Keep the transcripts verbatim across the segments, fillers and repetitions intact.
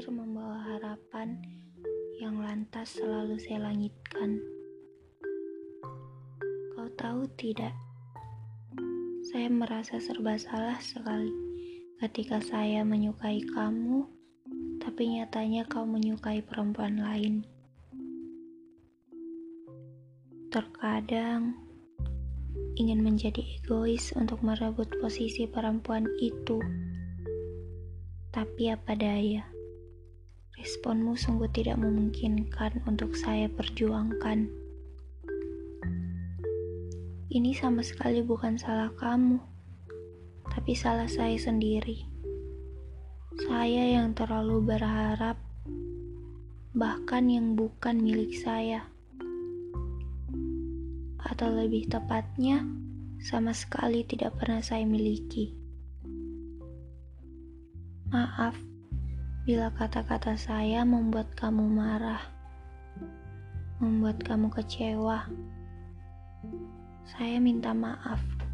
justru membawa harapan yang lantas selalu saya langitkan. Kau tahu tidak, saya merasa serba salah sekali ketika saya menyukai kamu, tapi nyatanya kau menyukai perempuan lain. Terkadang ingin menjadi egois untuk merebut posisi perempuan itu. Tapi apa daya, responmu sungguh tidak memungkinkan untuk saya perjuangkan. Ini sama sekali bukan salah kamu, tapi salah saya sendiri. Saya yang terlalu berharap, bahkan yang bukan milik saya. Atau lebih tepatnya, sama sekali tidak pernah saya miliki. Maaf bila kata-kata saya membuat kamu marah, membuat kamu kecewa. Saya minta maaf.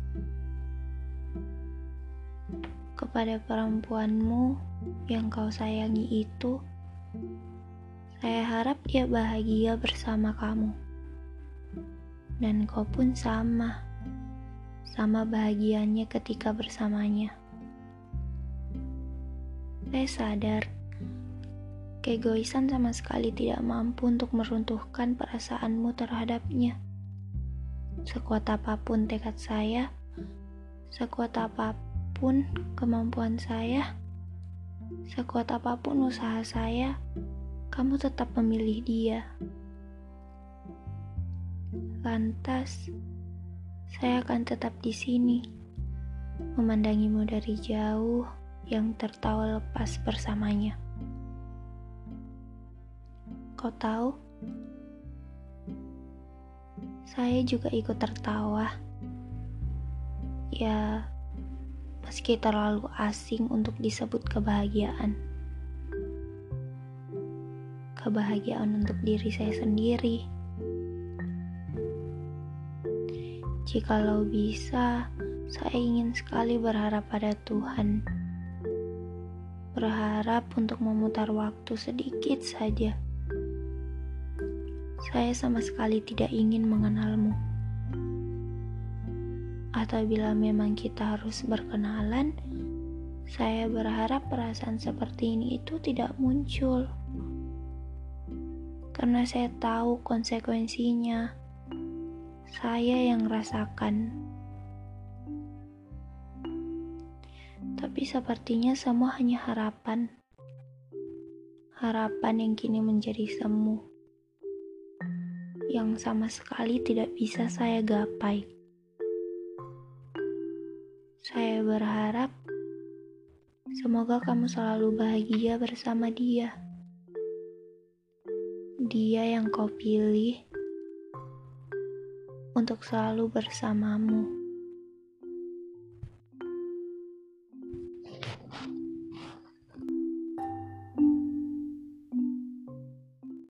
Kepada perempuanmu yang kau sayangi itu, saya harap dia bahagia bersama kamu. Dan kau pun sama, sama bahagianya ketika bersamanya. Saya sadar, keegoisan sama sekali tidak mampu untuk meruntuhkan perasaanmu terhadapnya. Sekuat apapun tekad saya, sekuat apapun kemampuan saya, sekuat apapun usaha saya, kamu tetap memilih dia. Lantas, saya akan tetap di sini, memandangimu dari jauh yang tertawa lepas bersamanya. Kau tahu, saya juga ikut tertawa. Ya, meski terlalu asing untuk disebut kebahagiaan. Kebahagiaan untuk diri saya sendiri. Jikalau bisa, saya ingin sekali berharap pada Tuhan. Berharap untuk memutar waktu sedikit saja. Saya sama sekali tidak ingin mengenalmu. Atau bila memang kita harus berkenalan, saya berharap perasaan seperti ini itu tidak muncul. Karena saya tahu konsekuensinya. Saya yang rasakan. Tapi sepertinya semua hanya harapan. Harapan yang kini menjadi semu. Yang sama sekali tidak bisa saya gapai. Saya berharap semoga kamu selalu bahagia bersama dia. Dia yang kau pilih untuk selalu bersamamu.